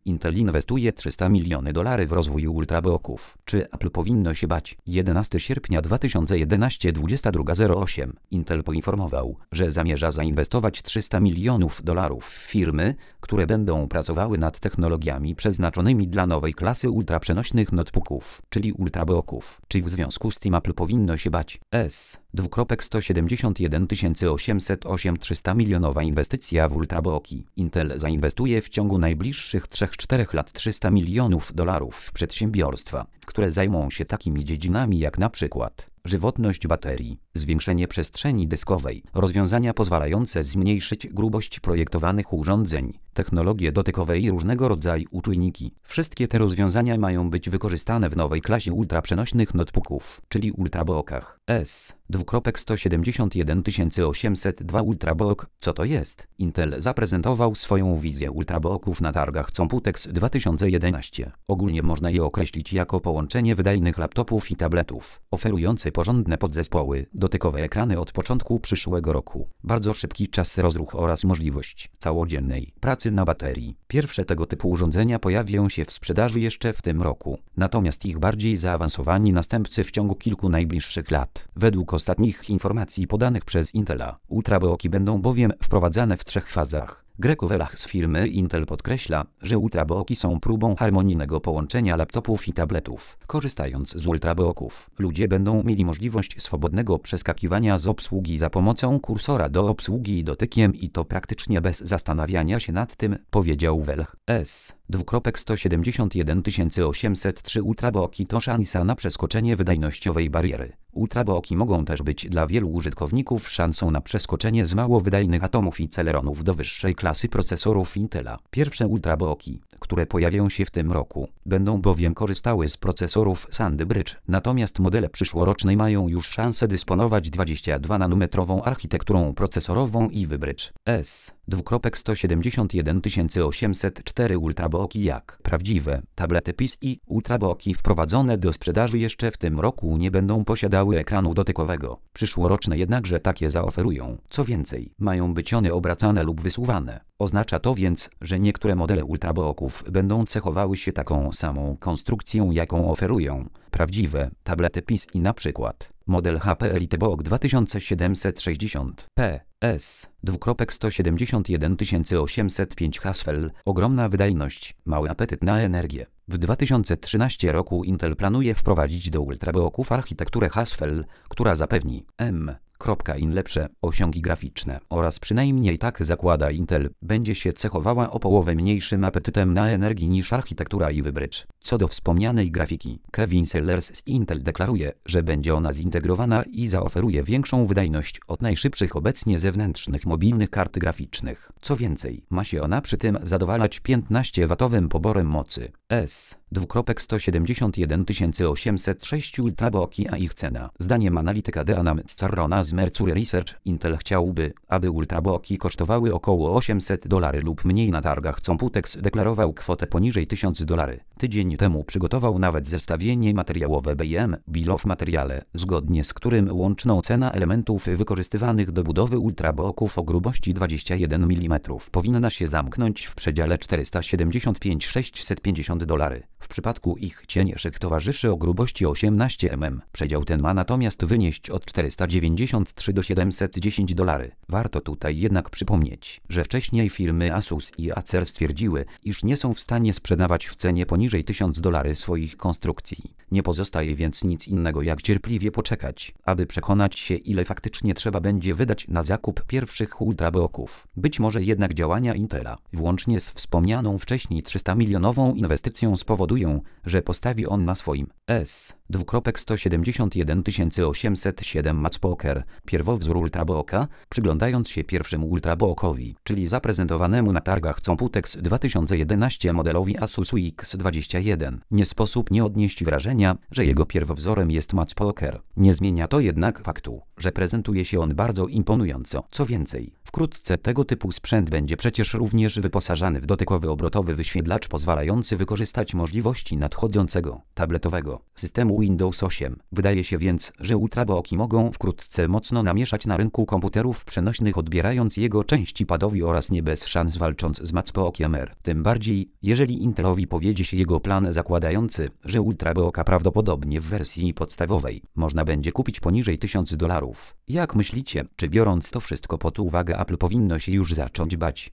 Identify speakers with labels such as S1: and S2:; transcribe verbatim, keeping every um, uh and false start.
S1: Intel inwestuje trzysta milionów dolarów w rozwój ultrabooków. Czy Apple powinno się bać? jedenastego sierpnia dwa tysiące jedenastego dwudziesta druga zero osiem Intel poinformował, że zamierza zainwestować trzysta milionów dolarów w firmy, które będą pracowały nad technologiami przeznaczonymi dla nowej klasy ultraprzenośnych notebooków, czyli ultrabooków. Czy w związku z tym Apple powinno się bać? S. sto siedemdziesiąt jeden tysięcy osiemset osiem trzysta milionowa inwestycja w ultrabooki. Intel zainwestuje w ciągu najbliższych trzech czterech lat trzysta milionów dolarów w przedsiębiorstwa, które zajmą się takimi dziedzinami jak na przykład żywotność baterii, zwiększenie przestrzeni dyskowej, rozwiązania pozwalające zmniejszyć grubość projektowanych urządzeń, technologie dotykowe i różnego rodzaju czujniki. Wszystkie te rozwiązania mają być wykorzystane w nowej klasie ultraprzenośnych notebooków, czyli ultrabookach. S. sto siedemdziesiąt jeden tysięcy osiemset dwa Ultrabook. Co to jest? Intel zaprezentował swoją wizję ultrabooków na targach Computex dwa tysiące jedenaście. Ogólnie można je określić jako połączenie wydajnych laptopów i tabletów, oferujące porządne podzespoły, dotykowe ekrany od początku przyszłego roku, bardzo szybki czas rozruchu oraz możliwość całodziennej pracy na baterii. Pierwsze tego typu urządzenia pojawią się w sprzedaży jeszcze w tym roku, natomiast ich bardziej zaawansowani następcy w ciągu kilku najbliższych lat. Według ostatnich informacji podanych przez Intela, ultrabooki będą bowiem wprowadzane w trzech fazach. Greg Welach z firmy Intel podkreśla, że ultrabooki są próbą harmonijnego połączenia laptopów i tabletów. Korzystając z ultrabooków, ludzie będą mieli możliwość swobodnego przeskakiwania z obsługi za pomocą kursora do obsługi dotykiem i to praktycznie bez zastanawiania się nad tym, powiedział Welch. S. sto siedemdziesiąt jeden tysięcy osiemset trzy Ultrabooki to szansa na przeskoczenie wydajnościowej bariery. Ultrabooki mogą też być dla wielu użytkowników szansą na przeskoczenie z mało wydajnych atomów i celeronów do wyższej klasy procesorów Intela. Pierwsze ultrabooki, które pojawią się w tym roku, będą bowiem korzystały z procesorów Sandy Bridge, natomiast modele przyszłorocznej mają już szansę dysponować dwudziestu dwóch nanometrową architekturą procesorową Ivy Bridge. S. sto siedemdziesiąt jeden tysięcy osiemset cztery Ultrabooki jak prawdziwe tablety P C I. Ultrabooki wprowadzone do sprzedaży jeszcze w tym roku nie będą posiadały ekranu dotykowego. Przyszłoroczne jednakże takie zaoferują. Co więcej, mają być one obracane lub wysuwane. Oznacza to więc, że niektóre modele ultrabooków będą cechowały się taką samą konstrukcją, jaką oferują prawdziwe tablety P C I, na przykład model H P EliteBook dwa tysiące siedemset sześćdziesiąt P. S. sto siedemdziesiąt jeden tysięcy osiemset pięć Haswell. Ogromna wydajność, mały apetyt na energię. W dwa tysiące trzynastym roku Intel planuje wprowadzić do ultrabooków architekturę Haswell, która zapewni M. in lepsze osiągi graficzne oraz przynajmniej tak zakłada Intel, będzie się cechowała o połowę mniejszym apetytem na energię niż architektura Ivy Bridge. Co do wspomnianej grafiki, Kevin Sellers z Intel deklaruje, że będzie ona zintegrowana i zaoferuje większą wydajność od najszybszych obecnie zewnętrznych mobilnych kart graficznych. Co więcej, ma się ona przy tym zadowalać piętnastowatowym poborem mocy. S. sto siedemdziesiąt jeden tysięcy osiemset sześć Ultrabooki, a ich cena. Zdaniem analityka Deana Metzgerona z Mercury Research, Intel chciałby, aby ultrabooki kosztowały około osiemset dolarów lub mniej. Na targach Computex deklarował kwotę poniżej tysiąc dolarów. Tydzień temu przygotował nawet zestawienie materiałowe B I M Bill of Materiale, zgodnie z którym łączną cena elementów wykorzystywanych do budowy ultrabooków o grubości dwadzieścia jeden milimetrów powinna się zamknąć w przedziale czterysta siedemdziesiąt pięć do sześćset pięćdziesiąt dolarów. W przypadku ich cienieszych towarzyszy o grubości osiemnaście milimetrów. Przedział ten ma natomiast wynieść od czterysta dziewięćdziesiąt trzy do siedemset dziesięć dolarów. Warto tutaj jednak przypomnieć, że wcześniej firmy Asus i Acer stwierdziły, iż nie są w stanie sprzedawać w cenie poniżej tysiąc dolarów swoich konstrukcji. Nie pozostaje więc nic innego jak cierpliwie poczekać, aby przekonać się, ile faktycznie trzeba będzie wydać na zakup pierwszych ultrabooków. Być może jednak działania Intela, włącznie z wspomnianą wcześniej trzysta milionową inwestycją, spowodują, że postawi on na swoim S. sto siedemdziesiąt jeden tysięcy osiemset siedem Matchpoker, pierwowzór ultrabooka, przyglądając się pierwszemu ultrabookowi, czyli zaprezentowanemu na targach Computex dwa tysiące jedenaście modelowi Asus U X dwadzieścia jeden. Nie sposób nie odnieść wrażenia, że jego pierwowzorem jest Matchpoker. Nie zmienia to jednak faktu, że prezentuje się on bardzo imponująco. Co więcej, wkrótce tego typu sprzęt będzie przecież również wyposażany w dotykowy obrotowy wyświetlacz pozwalający wykorzystać możliwości nadchodzącego tabletowego systemu Windows osiem. Wydaje się więc, że ultrabooki mogą wkrótce mocno namieszać na rynku komputerów przenośnych, odbierając jego części padowi oraz nie bez szans walcząc z MacBookiem R. Tym bardziej, jeżeli Intelowi powiedzie się jego plan zakładający, że ultrabooka prawdopodobnie w wersji podstawowej można będzie kupić poniżej tysiąc dolarów. Jak myślicie, czy biorąc to wszystko pod uwagę Apple powinno się już zacząć bać?